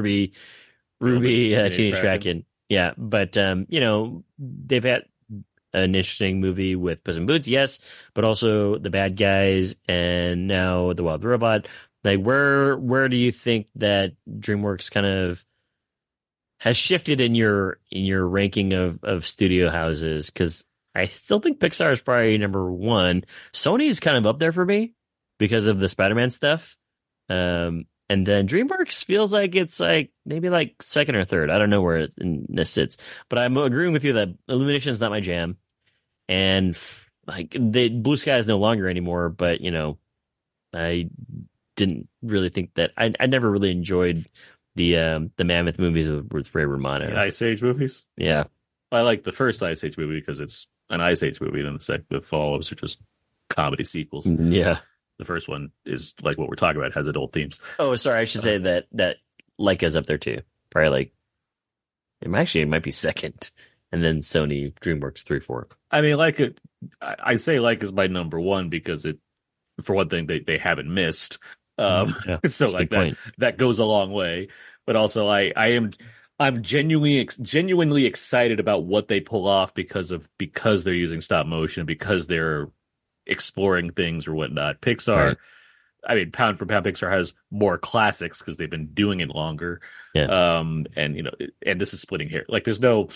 Teenage Kraken. Yeah, but they've had an interesting movie with Puss in Boots, yes, but also The Bad Guys and now The Wild Robot. Like where do you think that DreamWorks kind of has shifted in your ranking of studio houses? Because I still think Pixar is probably number one. Sony's kind of up there for me because of the Spider-Man stuff. And then DreamWorks feels like it's like maybe like second or third. I don't know where this sits, but I'm agreeing with you that Illumination is not my jam. And like the Blue Sky is no longer anymore, but I didn't really think that I never really enjoyed the Mammoth movies with Ray Romano. The Ice Age movies? Yeah. I like the first Ice Age movie because it's an Ice Age movie, and the follow-ups are just comedy sequels. Yeah. The first one is like what we're talking about, has adult themes. Oh, sorry, I should say that Leica's up there too. Probably like it might be second, and then Sony, DreamWorks 3, 4. I mean, Leica, I say Leica's my number one because it, for one thing, they haven't missed. So like that goes a long way. But also, I'm genuinely excited about what they pull off because they're using stop motion, because they're exploring things or whatnot. Pixar, right. I mean, pound for pound, Pixar has more classics because they've been doing it longer. Yeah. And this is splitting hair. Like, there's no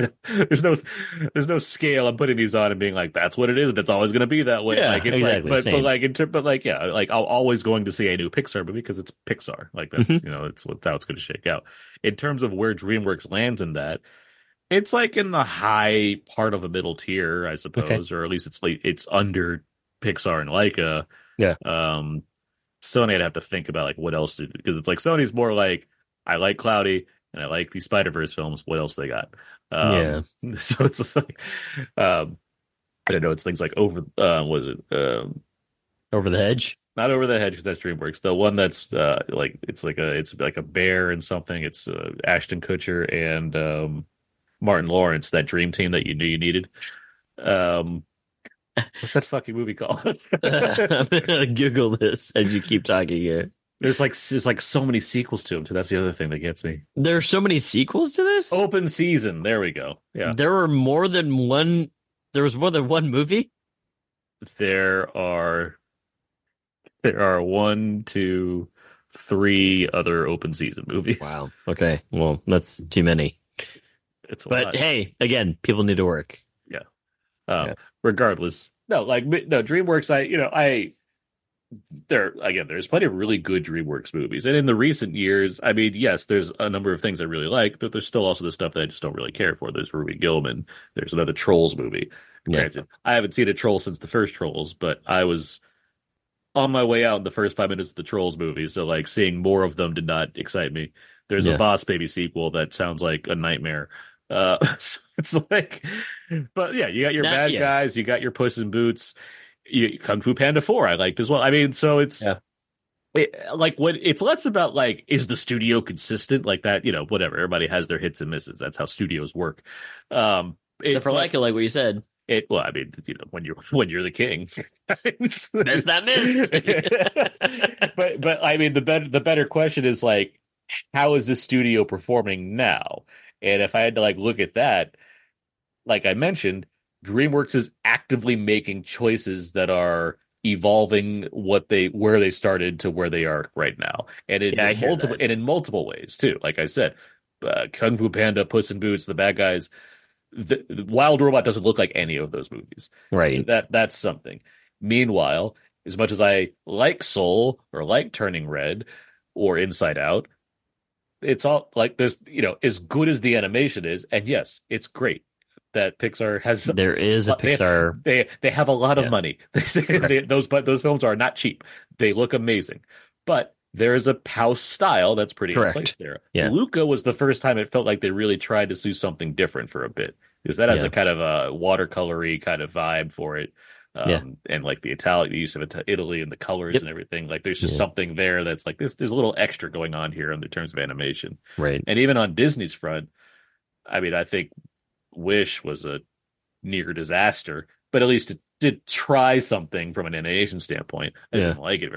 scale I'm putting these on and being like, that's what it is, and it's always going to be that way. Yeah, like, it's exactly, like, I'm always going to see a new Pixar movie because it's Pixar. Like, that's it's how it's going to shake out. In terms of where DreamWorks lands in that, it's like in the high part of the middle tier, I suppose, or at least it's under Pixar and Leica. Yeah. Sony, I'd have to think about like what else because it's like Sony's more like, I like Cloudy and I like these Spider-Verse films. What else they got? So it's just like, I don't know. It's things like Over the Hedge? Not Over the Hedge, because that's DreamWorks. The one that's it's like a bear and something. It's Ashton Kutcher and Martin Lawrence, that dream team that you knew you needed. What's that fucking movie called? I'm gonna Google this as you keep talking here. There's like so many sequels to them too. That's the other thing that gets me. There are so many sequels to this? Open Season. There we go. Yeah. There was more than one movie? There are 1, 2, 3 other Open Season movies. Wow. Okay. Well, that's too many. It's a but lot. Hey, again, people need to work. Yeah. Regardless. No, DreamWorks, there's plenty of really good DreamWorks movies. And in the recent years, I mean, yes, there's a number of things I really like, but there's still also the stuff that I just don't really care for. There's Ruby Gillman. There's another Trolls movie. Yeah. Granted, I haven't seen a Troll since the first Trolls, but I was on my way out in the first 5 minutes of the Trolls movie, so like seeing more of them did not excite me. There's a Boss Baby sequel that sounds like a nightmare. So it's like, but yeah, you got your bad guys, you got your Puss in Boots, Kung Fu Panda 4 I liked as well. I mean, so it's it's less about like, is the studio consistent like that? Whatever. Everybody has their hits and misses. That's how studios work. Except for like what you said. Well, I mean, when you're the king, miss that miss. but I mean, the better question is like, how is this studio performing now? And if I had to like look at that, like I mentioned, DreamWorks is actively making choices that are evolving where they started to where they are right now, and in multiple ways too. Like I said, Kung Fu Panda, Puss in Boots, the bad guys. The Wild Robot doesn't look like any of those movies. Right. That's something. Meanwhile, as much as I like Soul or like Turning Red or Inside Out, it's all like there's as good as the animation is, and yes, it's great that Pixar has. There is a Pixar. They have a lot of money. Those films are not cheap. They look amazing, but there is a house style that's pretty in place there. Yeah. Luca was the first time it felt like they really tried to do something different for a bit, because that has a kind of a watercolory kind of vibe for it. And like the use of Italy and the colors and everything, like there's just something there that's like there's a little extra going on here in the terms of animation. Right. And even on Disney's front, I mean, I think Wish was a near disaster, but at least it did try something from an animation standpoint. I didn't like it very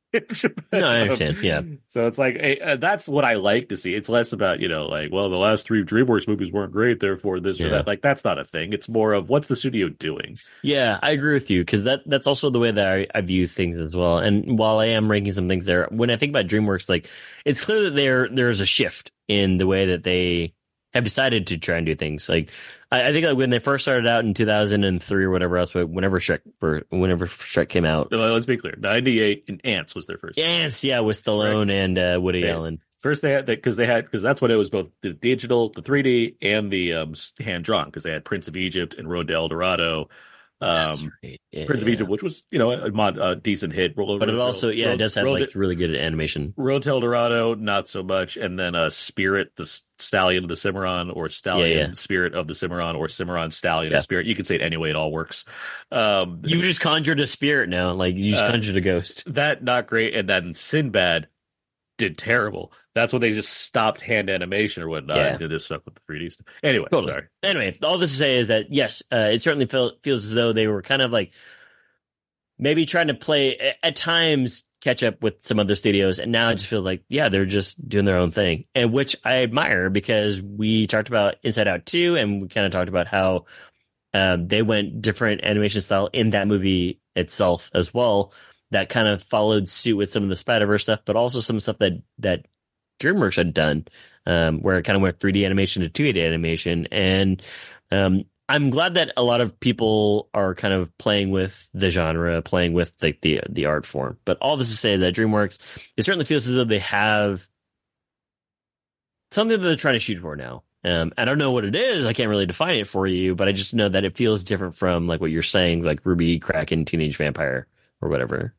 No, I understand. Yeah. So it's like that's what I like to see. It's less about, like, well, the last three DreamWorks movies weren't great, therefore this or Yeah. that. Like that's not a thing. It's more of what's the studio doing? Yeah, I agree with you because that's also the way that I view things as well. And while I am ranking some things there, when I think about DreamWorks, like it's clear that there's a shift in the way that they have decided to try and do things. Like I think like when they first started out in 2003 or whatever else, whenever Shrek came out, Let's be clear. 98 and Ants was their first. Ants, yeah, with Stallone and Woody Allen. First they had that because that's what it was, both the digital, the 3D, and the hand drawn, because they had Prince of Egypt and Road to El Dorado. That's right. Prince of Egypt, which was a decent hit, but it also it does have like really good animation. Road to El Dorado, not so much, and then Spirit, the Stallion of the Cimarron, or Stallion Spirit of the Cimarron, or Cimarron Stallion of Spirit. You can say it any way; it all works. You just conjured a spirit now, like you just conjured a ghost. That not great, and then Sinbad did terrible. That's when they just stopped hand animation or whatnot. Yeah. And did this stuff with the 3D stuff. Anyway, totally. Sorry. Anyway, all this to say is that yes, it certainly feels as though they were kind of like maybe trying to play at times catch up with some other studios, and now it just feels like they're just doing their own thing, and which I admire because we talked about Inside Out 2, and we kind of talked about how they went different animation style in that movie itself as well. That kind of followed suit with some of the Spider-Verse stuff, but also some stuff that DreamWorks had done, where it kind of went 3D animation to 2D animation. And I'm glad that a lot of people are kind of playing with the genre, playing with like the art form. But all this to say that DreamWorks, it certainly feels as though they have something that they're trying to shoot for now. I don't know what it is. I can't really define it for you, but I just know that it feels different from like what you're saying, like Ruby, Kraken, Teenage Vampire, or whatever.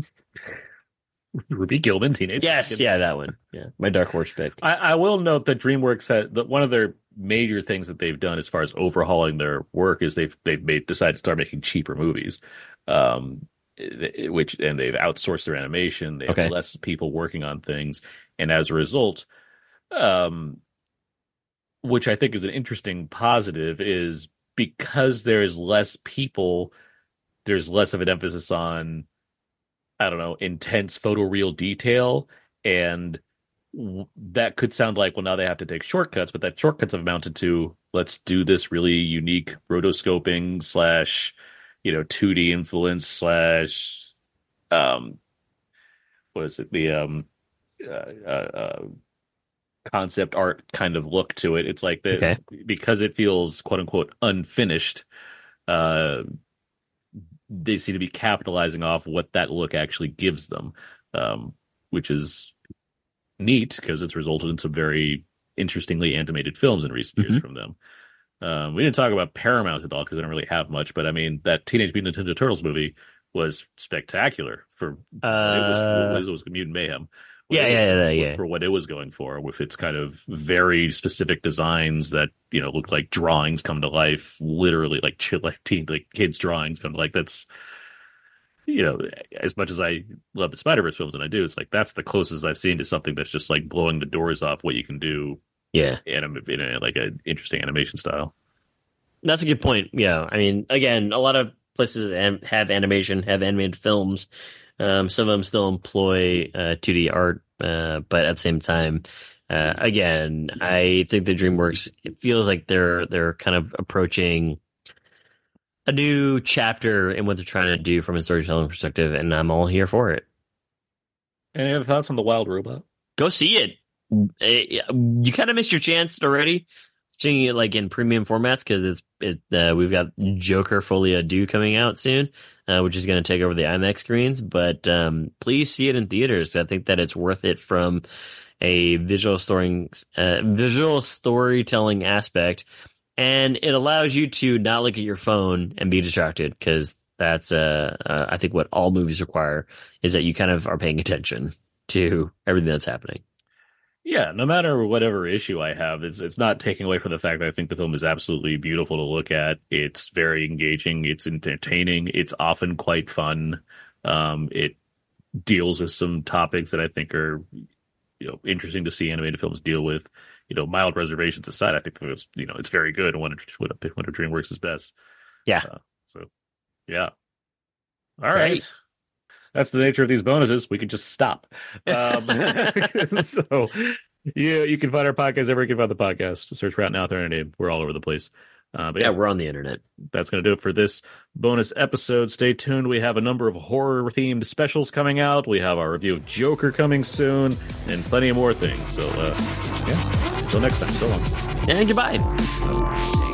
Ruby Gilman, Teenage. Yes, yeah, that one. Yeah, my dark horse pick. I will note that DreamWorks had one of their major things that they've done as far as overhauling their work is they've decided to start making cheaper movies, and they've outsourced their animation. They have less people working on things, and as a result, which I think is an interesting positive, is because there is less people, there's less of an emphasis on, I don't know, intense photoreal detail. And that could sound like, well, now they have to take shortcuts, but that shortcuts have amounted to, let's do this really unique rotoscoping / 2D influence / what is it? The concept art kind of look to it. It's like because it feels quote unquote unfinished, they seem to be capitalizing off what that look actually gives them, which is neat because it's resulted in some very interestingly animated films in recent years from them. We didn't talk about Paramount at all because they don't really have much, but I mean, that Teenage Mutant Ninja Turtles movie was spectacular for it was Mutant Mayhem. For what it was going for, with its kind of very specific designs that look like drawings come to life, literally like kids' drawings come to life. That's as much as I love the Spider-Verse films, and I do, it's like that's the closest I've seen to something that's just like blowing the doors off what you can do. Yeah, in like an interesting animation style. That's a good point. Yeah, I mean, again, a lot of places have animation, have animated films. Some of them still employ 2D art, but at the same time, again, I think the DreamWorks, it feels like they're kind of approaching a new chapter in what they're trying to do from a storytelling perspective, and I'm all here for it. Any other thoughts on The Wild Robot? Go see it. You kind of missed your chance already seeing it like in premium formats because we've got Joker Folie à Deux coming out soon, which is going to take over the IMAX screens. But please see it in theaters. I think that it's worth it from a visual storytelling aspect, and it allows you to not look at your phone and be distracted because that's I think what all movies require is that you kind of are paying attention to everything that's happening. Yeah, no matter whatever issue I have, it's not taking away from the fact that I think the film is absolutely beautiful to look at. It's very engaging. It's entertaining. It's often quite fun. It deals with some topics that I think are, interesting to see animated films deal with. Mild reservations aside, I think it's very good and one of DreamWorks' best. Yeah. Yeah. All right. that's the nature of these bonuses. We could just stop. So you can find our podcast everywhere you can find the podcast. Search for Out Now with our name. We're all over the place. But Yeah, we're on the internet. that's going to do it for this bonus episode. Stay tuned. We have a number of horror-themed specials coming out. We have our review of Joker coming soon, and plenty of more things. So, yeah, until next time, so long. And goodbye.